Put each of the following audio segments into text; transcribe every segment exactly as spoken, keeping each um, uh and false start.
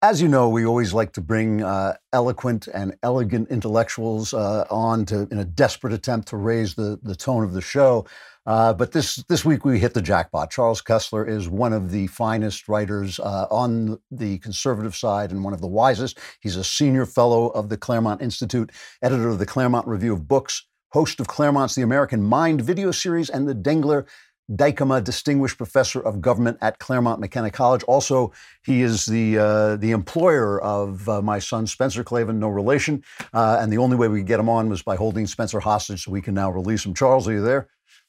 As you know, we always like to bring uh, eloquent and elegant intellectuals uh, on to in a desperate attempt to raise the, the tone of the show. Uh, but this this week we hit the jackpot. Charles Kesler is one of the finest writers uh, on the conservative side and one of the wisest. He's a senior fellow of the Claremont Institute, editor of the Claremont Review of Books, host of Claremont's The American Mind video series, and the Dengler Dykema Distinguished Professor of Government at Claremont McKenna College. Also, he is the uh, the employer of uh, my son, Spencer Klavan, no relation. Uh, and the only way we could get him on was by holding Spencer hostage, so we can now release him. Charles, are you there?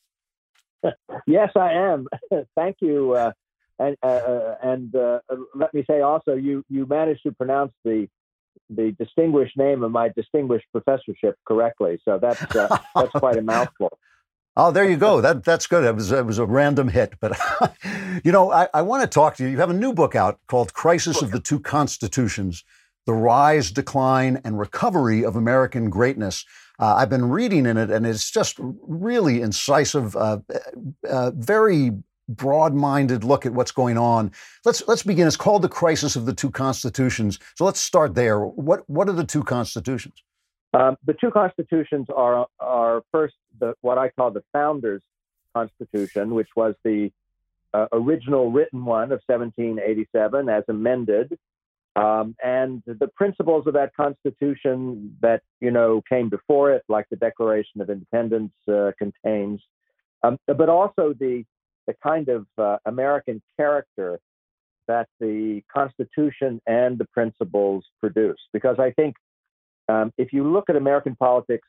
Yes, I am. Thank you. Uh, and uh, and uh, let me say also, you you managed to pronounce the the distinguished name of my distinguished professorship correctly. So that's uh, that's quite a mouthful. Oh, there you go. That that's good. It was it was a random hit, but you know, I, I want to talk to you. You have a new book out called "Crisis of the Two Constitutions: The Rise, Decline, and Recovery of American Greatness." Uh, I've been reading in it, and it's just really incisive, uh, uh, very broad-minded look at what's going on. Let's let's begin. It's called "The Crisis of the Two Constitutions." So let's start there. What what are the two constitutions? Um, the two constitutions are are first the what I call the Founders Constitution, which was the uh, original written one of seventeen eighty-seven as amended, um, and the principles of that Constitution that you know came before it, like the Declaration of Independence uh, contains, um, but also the the kind of uh, American character that the Constitution and the principles produce. Because I think Um, if you look at American politics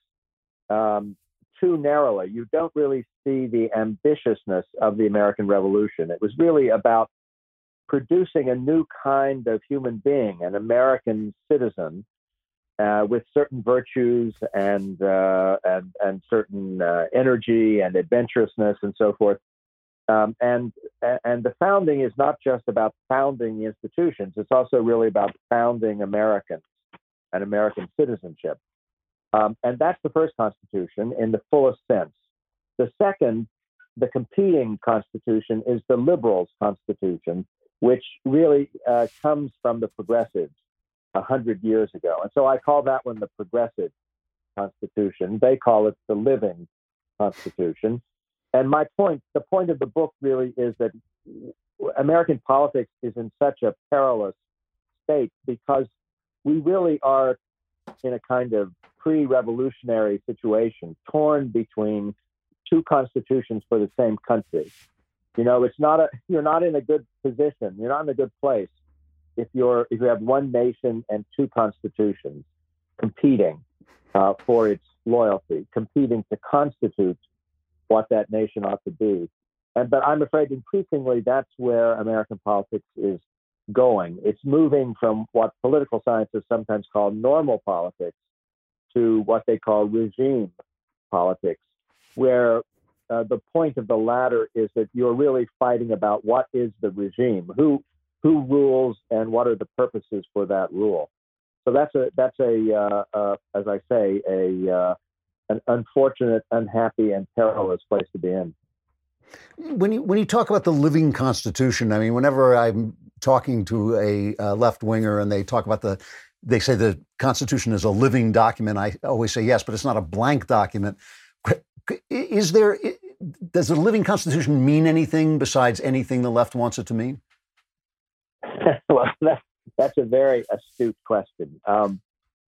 um, too narrowly, you don't really see the ambitiousness of the American Revolution. It was really about producing a new kind of human being, an American citizen uh, with certain virtues and uh, and, and certain uh, energy and adventurousness and so forth. Um, and and the founding is not just about founding the institutions; it's also really about founding Americans and American citizenship. Um, and that's the first Constitution in the fullest sense. The second, the competing Constitution, is the Liberals' Constitution, which really uh, comes from the Progressives a hundred years ago. And so I call that one the Progressive Constitution. They call it the Living Constitution. And my point, the point of the book really is that American politics is in such a perilous state because we really are in a kind of pre-revolutionary situation, torn between two constitutions for the same country. You know, it's not a you're not in a good position. You're not in a good place if you're if you have one nation and two constitutions competing uh, for its loyalty, competing to constitute what that nation ought to be. And but I'm afraid increasingly that's where American politics is going. It's moving from what political scientists sometimes call normal politics to what they call regime politics, where uh, the point of the latter is that you're really fighting about what is the regime, who who rules, and what are the purposes for that rule. So that's a that's a uh, uh, as I say a uh, an unfortunate, unhappy, and perilous place to be in. When you when you talk about the living Constitution, I mean, whenever I'm talking to a uh, left winger and they talk about the, they say the Constitution is a living document. I always say yes, but it's not a blank document. Is there? Does the living Constitution mean anything besides anything the left wants it to mean? Well, that, that's a very astute question. Um,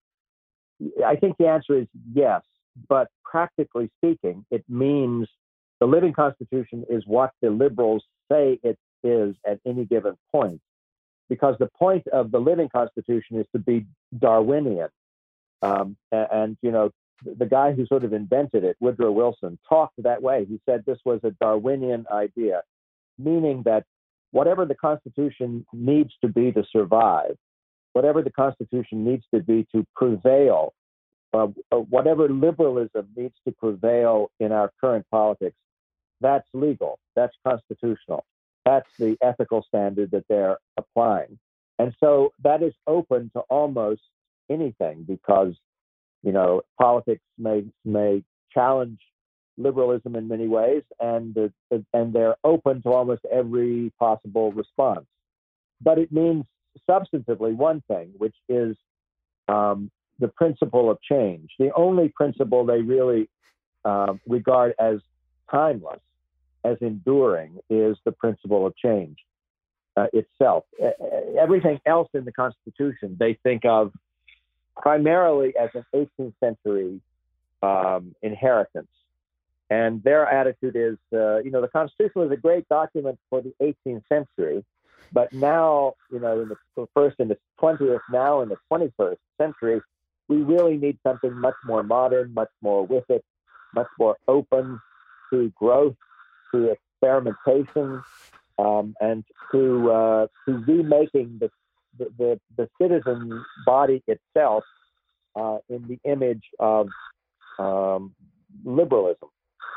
I think the answer is yes, but practically speaking, it means the living Constitution is what the liberals say it is at any given point, because the point of the living Constitution is to be Darwinian. Um, and, and, you know, the guy who sort of invented it, Woodrow Wilson, talked that way. He said this was a Darwinian idea, meaning that whatever the Constitution needs to be to survive, whatever the Constitution needs to be to prevail, uh, whatever liberalism needs to prevail in our current politics, that's legal, that's constitutional. That's the ethical standard that they're applying. And so that is open to almost anything because, you know, politics may may challenge liberalism in many ways, and the, and they're open to almost every possible response. But it means substantively one thing, which is um, the principle of change. The only principle they really uh, regard as timeless, as enduring, is the principle of change uh, itself. Everything else in the Constitution they think of primarily as an eighteenth century um, inheritance. And their attitude is, uh, you know, the Constitution was a great document for the eighteenth century, but now, you know, in the first in the twentieth, now in the twenty-first century, we really need something much more modern, much more with it, much more open to growth, to experimentation, um, and to uh, to remaking the, the the the citizen body itself uh, in the image of um, liberalism.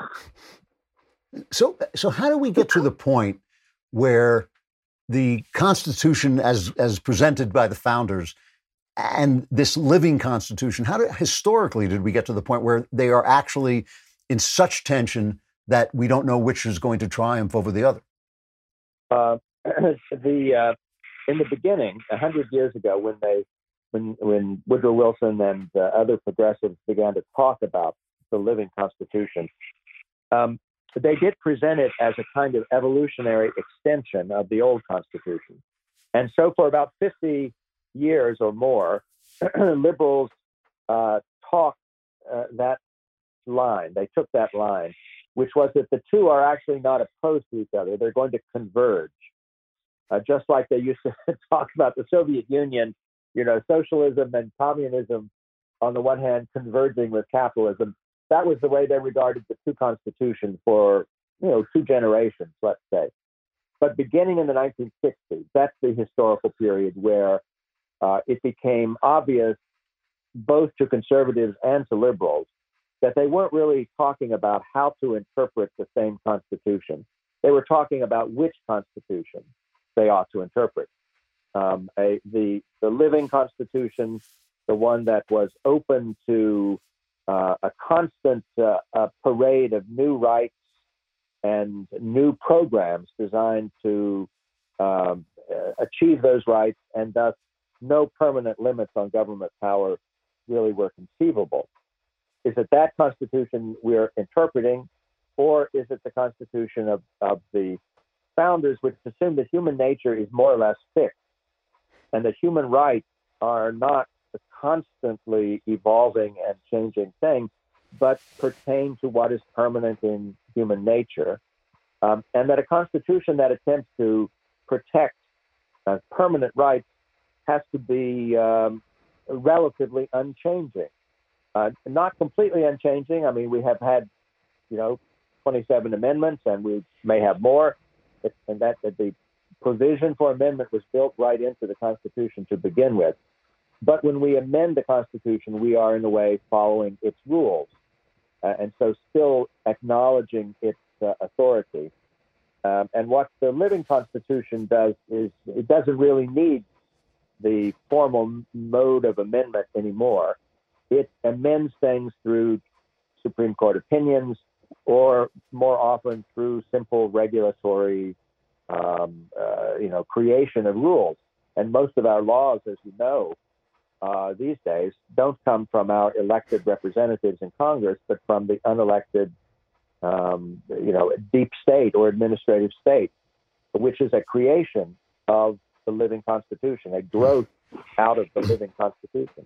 So, so how do we get to the point where the Constitution, as as presented by the founders, and this living Constitution, how did, historically did we get to the point where they are actually in such tension that we don't know which is going to triumph over the other? Uh, the uh, in the beginning, a hundred years ago, when they when when Woodrow Wilson and uh, other progressives began to talk about the living Constitution, um, they did present it as a kind of evolutionary extension of the old Constitution. And so for about fifty years or more, liberals uh, talked uh, that line. They took that line, which was that the two are actually not opposed to each other. They're going to converge. Uh, just like they used to talk about the Soviet Union, you know, socialism and communism on the one hand converging with capitalism. That was the way they regarded the two constitutions for, you know, two generations, let's say. But beginning in the nineteen sixties, that's the historical period where uh, it became obvious, both to conservatives and to liberals, that they weren't really talking about how to interpret the same Constitution. They were talking about which Constitution they ought to interpret. Um, a, the, the living Constitution, the one that was open to Uh, a constant uh, uh, parade of new rights and new programs designed to um, uh, achieve those rights, and thus no permanent limits on government power really were conceivable. Is it that Constitution we're interpreting, or is it the Constitution of, of the founders, which assumed that human nature is more or less fixed, and that human rights are not a constantly evolving and changing thing, but pertain to what is permanent in human nature, um, and that a constitution that attempts to protect uh, permanent rights has to be um, relatively unchanging. Uh, not completely unchanging. I mean, we have had, you know, twenty-seven amendments, and we may have more, it, and that, that the provision for amendment was built right into the Constitution to begin with. But when we amend the Constitution, we are in a way following its rules, uh, and so still acknowledging its uh, authority. Um, and what the living Constitution does is it doesn't really need the formal mode of amendment anymore. It amends things through Supreme Court opinions, or more often through simple regulatory, um, uh, you know, creation of rules. And most of our laws, as you know, Uh, these days don't come from our elected representatives in Congress, but from the unelected, um, you know, deep state or administrative state, which is a creation of the living Constitution, a growth out of the living Constitution.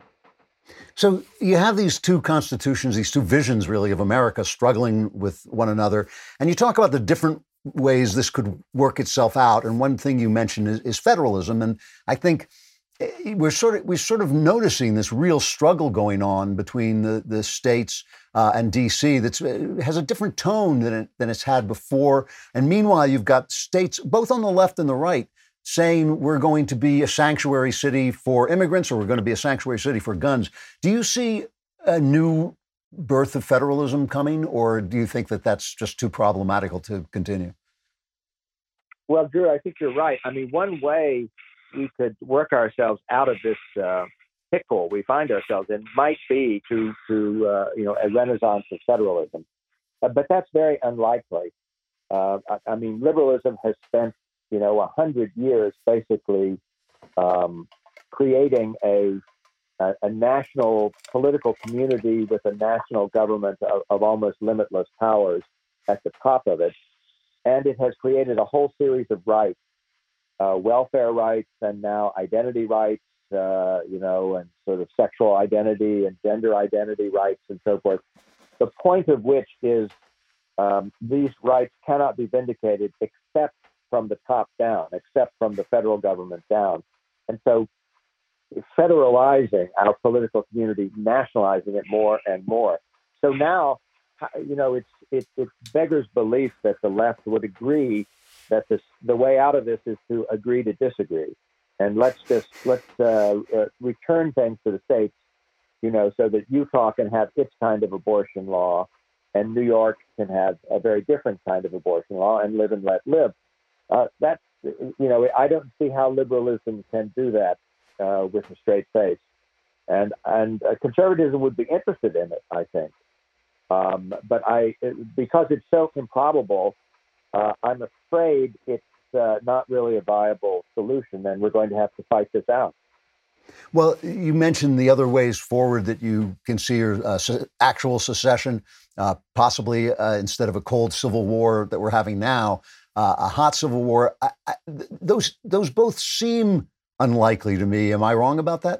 So you have these two constitutions, these two visions, really, of America struggling with one another, and you talk about the different ways this could work itself out. And one thing you mentioned is, is federalism, and I think We're sort of we're sort of noticing this real struggle going on between the the states uh, and D C that has a different tone than it, than it's had before. And meanwhile, you've got states both on the left and the right saying we're going to be a sanctuary city for immigrants, or we're going to be a sanctuary city for guns. Do you see a new birth of federalism coming, or do you think that that's just too problematical to continue? Well, Drew, I think you're right. I mean, one way we could work ourselves out of this uh, pickle we find ourselves in might be to to uh, you know a renaissance of federalism, uh, but that's very unlikely. Uh, I, I mean, liberalism has spent you know a hundred years basically um, creating a, a, a national political community with a national government of, of almost limitless powers at the top of it. And it has created a whole series of rights, uh, welfare rights, and now identity rights, uh, you know, and sort of sexual identity and gender identity rights and so forth. The point of which is um, these rights cannot be vindicated except from the top down, except from the federal government down. And so federalizing our political community, nationalizing it more and more. So now, you know, it's, it, it beggars belief that the left would agree that this, the way out of this is to agree to disagree. And let's just, let's uh, uh, return things to the states, you know, so that Utah can have its kind of abortion law and New York can have a very different kind of abortion law and live and let live. Uh, that's, you know, I don't see how liberalism can do that uh, with a straight face. And, and uh, conservatism would be interested in it, I think. Um, but I, because it's so improbable, uh, I'm afraid it's uh, not really a viable solution, and we're going to have to fight this out. Well, you mentioned the other ways forward that you can see are uh, actual secession, uh, possibly uh, instead of a cold civil war that we're having now, uh, a hot civil war. I, I, those those both seem unlikely to me. Am I wrong about that?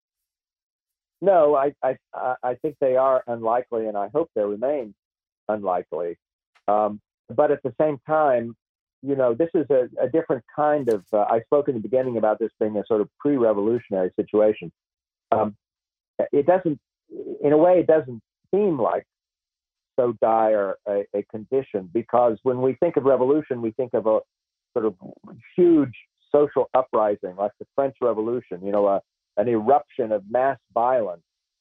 No, I I, I think they are unlikely, and I hope they remain unlikely. Um, but at the same time, you know, this is a, a different kind of, uh, I spoke in the beginning about this being a sort of pre-revolutionary situation. Um, it doesn't, in a way, it doesn't seem like so dire a, a condition, because when we think of revolution, we think of a sort of huge social uprising like the French Revolution, you know, a, an eruption of mass violence.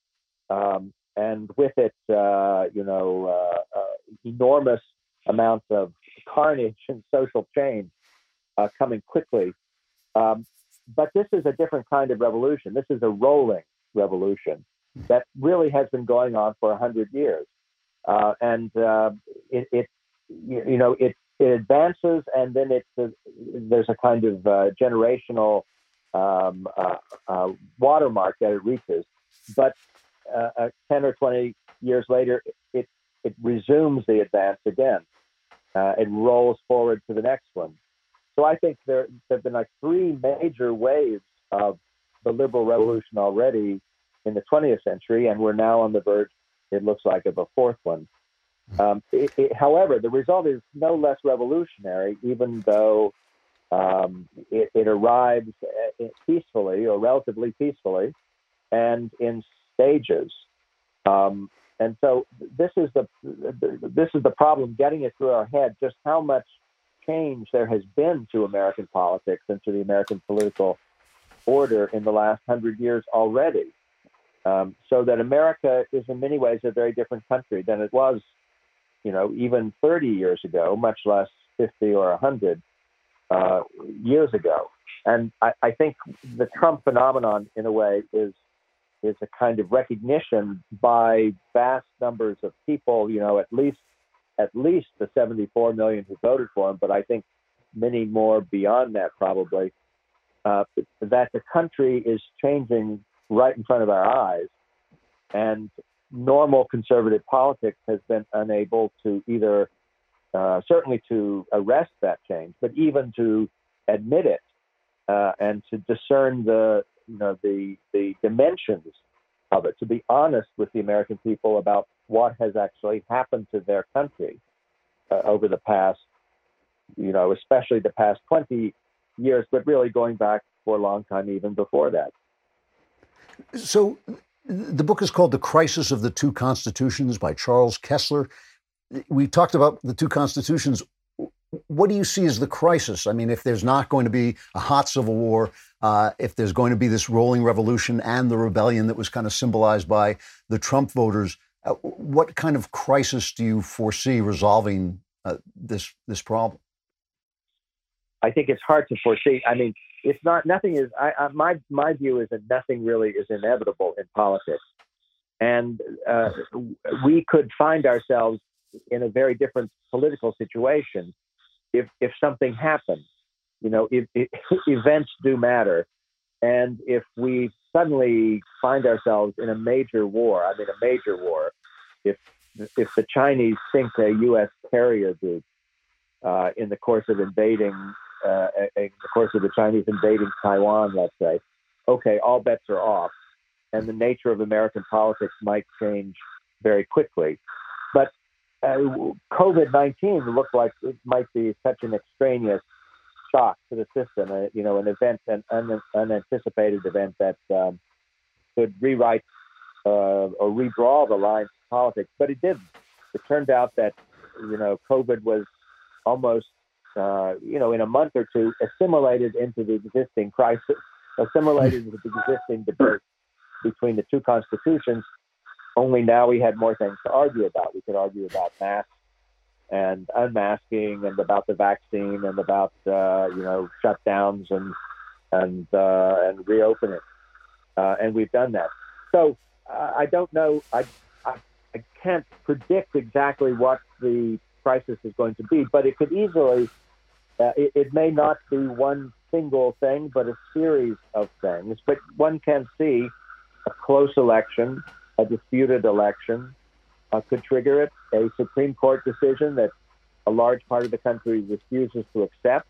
Um, and with it, uh, you know, uh, uh, enormous amounts of carnage and social change uh, coming quickly. Um, but this is a different kind of revolution. This is a rolling revolution that really has been going on for a hundred years. Uh, and uh, it, it, you know, it, it advances, and then it's a, there's a kind of uh, generational um, uh, uh, watermark that it reaches. But uh, uh, ten or twenty years later, it, it resumes the advance again. Uh, it rolls forward to the next one. So I think there, there have been like three major waves of the liberal revolution already in the twentieth century, and we're now on the verge, it looks like, of a fourth one. Um, it, it, however, the result is no less revolutionary, even though um, it, it arrives peacefully or relatively peacefully and in stages. Um, And so this is the this is the problem, getting it through our head, just how much change there has been to American politics and to the American political order in the last hundred years already. Um, so that America is in many ways a very different country than it was, you know, even thirty years ago, much less fifty or one hundred uh, years ago. And I, I think the Trump phenomenon, in a way, is is a kind of recognition by vast numbers of people, you know, at least at least the seventy-four million who voted for him, but I think many more beyond that probably, uh, that the country is changing right in front of our eyes. And normal conservative politics has been unable to either, uh, certainly to arrest that change, but even to admit it uh, and to discern the, you know, the the dimensions of it, to be honest with the American people about what has actually happened to their country uh, over the past, you know, especially the past twenty years, but really going back for a long time, even before that. So the book is called The Crisis of the Two Constitutions by Charles Kesler. We talked about the two constitutions. What do you see as the crisis? I mean, if there's not going to be a hot civil war, uh, if there's going to be this rolling revolution and the rebellion that was kind of symbolized by the Trump voters, uh, what kind of crisis do you foresee resolving uh, this this problem? I think it's hard to foresee. I mean, it's not, nothing is, I, I, my, my view is that nothing really is inevitable in politics. And uh, we could find ourselves in a very different political situation if if something happened. You know, if, if events do matter. And if we suddenly find ourselves in a major war, I mean, a major war, if if the Chinese sink a U S carrier group uh, in the course of invading, uh, in the course of the Chinese invading Taiwan, let's say, okay, all bets are off, and the nature of American politics might change very quickly. But uh, COVID nineteen looked like it might be such an extraneous shock to the system, uh, you know, an event, an un- unanticipated event that um, could rewrite uh, or redraw the lines of politics, but it didn't. It turned out that, you know, COVID was almost, uh, you know, in a month or two, assimilated into the existing crisis, assimilated into the existing debate between the two constitutions. Only now we had more things to argue about. We could argue about masks and unmasking, and about the vaccine, and about uh, you know shutdowns and and uh, and reopening, uh, and we've done that. So uh, I don't know. I, I I can't predict exactly what the crisis is going to be, but it could easily. Uh, it, it may not be one single thing, but a series of things. But one can see a close election, a disputed election, uh, could trigger it. A Supreme Court decision that a large part of the country refuses to accept,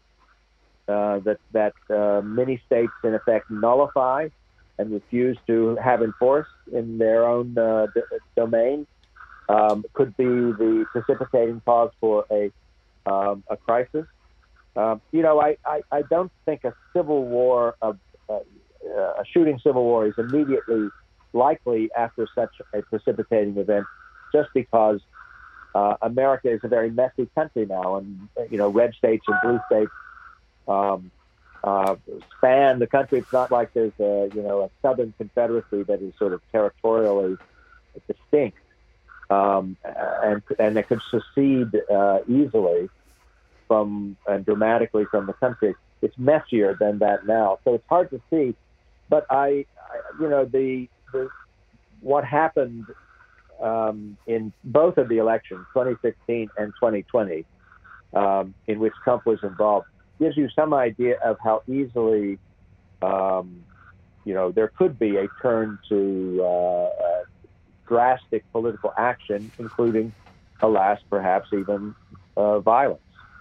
uh, that that uh, many states in effect nullify and refuse to have enforced in their own uh, d- domain, um, could be the precipitating cause for a um, a crisis. Um, you know, I, I, I don't think a civil war, a, a, a shooting civil war, is immediately likely after such a precipitating event, just because uh, America is a very messy country now, and you know, red states and blue states um, uh, span the country. It's not like there's a you know a Southern Confederacy that is sort of territorially distinct, um, and and that could secede uh, easily from and dramatically from the country. It's messier than that now, so it's hard to see. But I, I you know, the, the what happened um, in both of the elections, twenty sixteen and twenty twenty, um, in which Trump was involved, gives you some idea of how easily, um, you know, there could be a turn to uh, uh, drastic political action, including, alas, perhaps even uh, violence.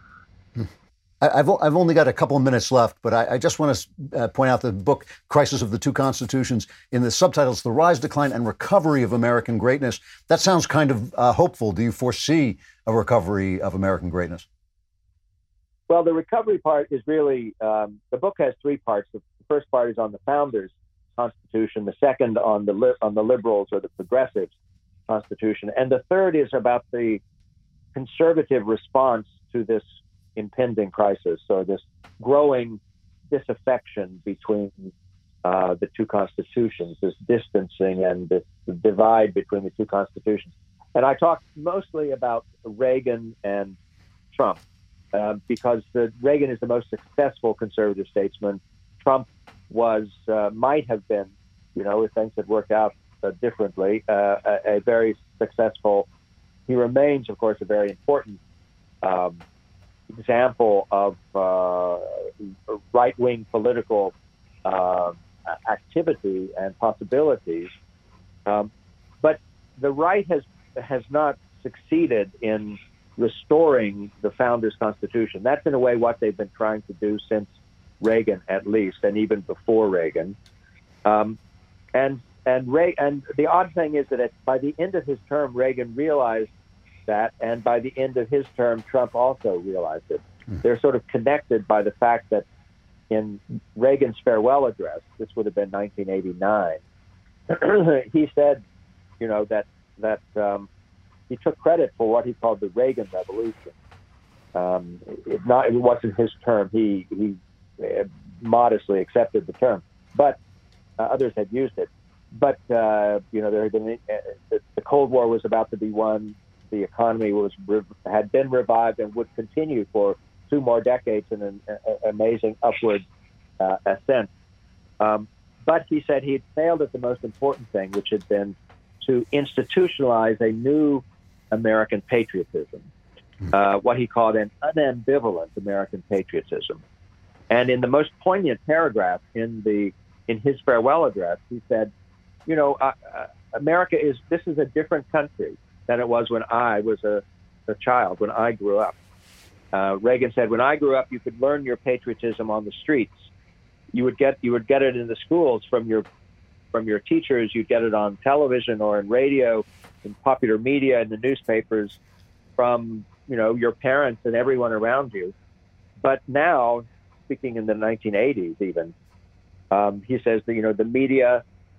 I've I've only got a couple of minutes left, but I, I just want to uh, point out the book "Crisis of the Two Constitutions." In the subtitles, "The Rise, Decline, and Recovery of American Greatness." That sounds kind of uh, hopeful. Do you foresee a recovery of American greatness? Well, the recovery part is really um, the book has three parts. The first part is on the founders' Constitution. The second on the li- on the liberals or the progressives' Constitution, and the third is about the conservative response to this impending crisis, or this growing disaffection between uh, the two constitutions, this distancing and this divide between the two constitutions. And I talked mostly about Reagan and Trump uh, because the, Reagan is the most successful conservative statesman. Trump was, uh, might have been, you know, if things had worked out uh, differently, uh, a, a very successful, he remains, of course, a very important um, example of uh, right-wing political uh, activity and possibilities, um, but the right has has not succeeded in restoring the founders' Constitution. That's in a way what they've been trying to do since Reagan, at least, and even before Reagan. Um, and and Ray, and the odd thing is that at, by the end of his term, Reagan realized that, and by the end of his term, Trump also realized it. Mm. They're sort of connected by the fact that in Reagan's farewell address, this would have been nineteen eighty-nine, he said, you know, that that um, he took credit for what he called the Reagan Revolution. Um, it not it wasn't his term. He he uh, modestly accepted the term, but uh, others had used it. But uh, you know, there had been uh, the, the Cold War was about to be won. The economy was had been revived and would continue for two more decades in an a, amazing upward uh, ascent. Um, but he said he had failed at the most important thing, which had been to institutionalize a new American patriotism, uh, what he called an unambivalent American patriotism. And in the most poignant paragraph in the in his farewell address, he said, you know, uh, uh, America is, this is a different country than it was when I was a, a child, when I grew up. Uh, Reagan said, when I grew up, you could learn your patriotism on the streets. You would get, you would get it in the schools from your, from your teachers. You'd get it on television or in radio, in popular media, in the newspapers, from, you know, your parents and everyone around you. But now, speaking in the nineteen eighties even, um, he says that, you know, the media,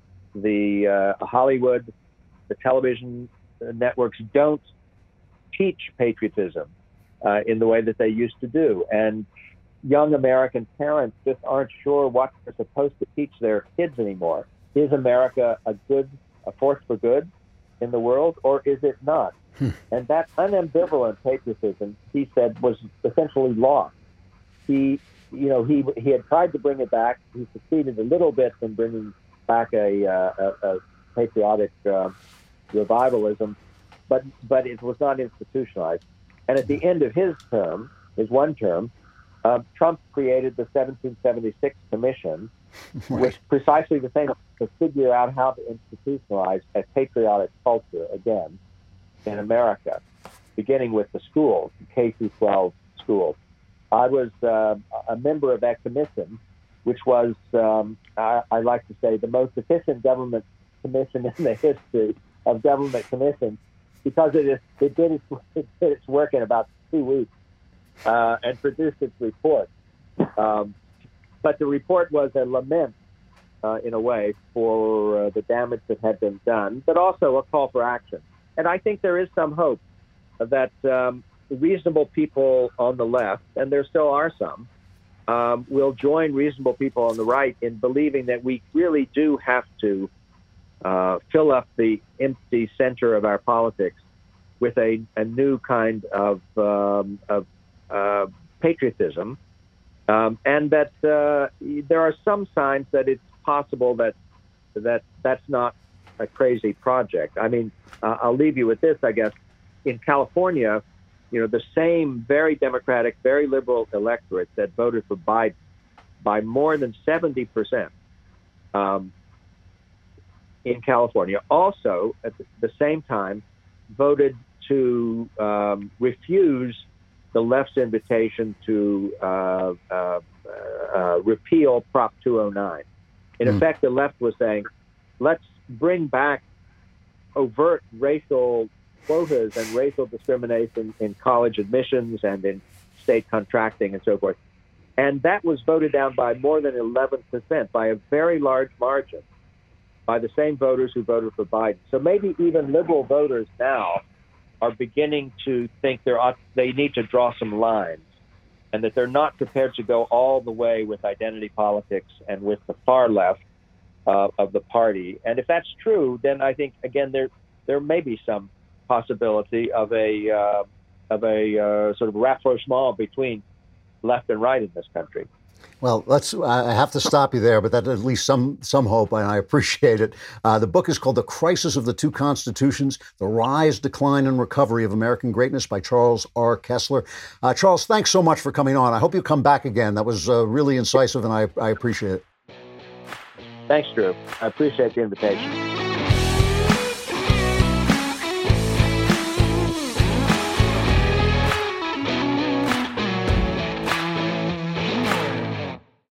the uh, Hollywood, the television networks don't teach patriotism uh, in the way that they used to do. And young American parents just aren't sure what they're supposed to teach their kids anymore. Is America a good, a force for good in the world, or is it not? Hmm. And that unambivalent patriotism, he said, was essentially lost. He, you know, he he had tried to bring it back. He succeeded a little bit in bringing back a, uh, a, a patriotic uh, revivalism, but but it was not institutionalized. And at the end of his term, his one term, uh, Trump created the seventeen seventy-six Commission, right, which precisely the same, to figure out how to institutionalize a patriotic culture again in America, beginning with the schools, K through twelve schools. I was uh, a member of that commission, which was, um, I, I like to say, the most efficient government commission in the history of government commissions, because it, is, it, did, its, it did its work in about two weeks uh, and produced its report. Um, but the report was a lament, uh, in a way, for uh, the damage that had been done, but also a call for action. And I think there is some hope that um, reasonable people on the left, and there still are some, um, will join reasonable people on the right in believing that we really do have to uh, fill up the empty center of our politics with a, a new kind of, um, of uh, patriotism, um, and that uh, there are some signs that it's possible that that that's not a crazy project. I mean, uh, I'll leave you with this, I guess. In California, you know, the same very democratic, very liberal electorate that voted for Biden by more than seventy percent um, in California also, at the same time, voted to um, refuse the left's invitation to uh, uh, uh, repeal Prop two oh nine. In mm. effect, the left was saying, let's bring back overt racial quotas and racial discrimination in college admissions and in state contracting and so forth. And that was voted down by more than eleven percent, by a very large margin, by the same voters who voted for Biden. So maybe even liberal voters now are beginning to think there ought, they need to draw some lines, and that they're not prepared to go all the way with identity politics and with the far left uh, of the party. And if that's true, then I think, again, there there may be some possibility of a uh, of a uh, sort of rapprochement between left and right in this country. Well, let's. I have to stop you there, but that's at least some some hope, and I appreciate it. Uh, the book is called "The Crisis of the Two Constitutions: The Rise, Decline, and Recovery of American Greatness" by Charles R. Kesler. Uh, Charles, thanks so much for coming on. I hope you come back again. That was uh, really incisive, and I, I appreciate it. Thanks, Drew. I appreciate the invitation.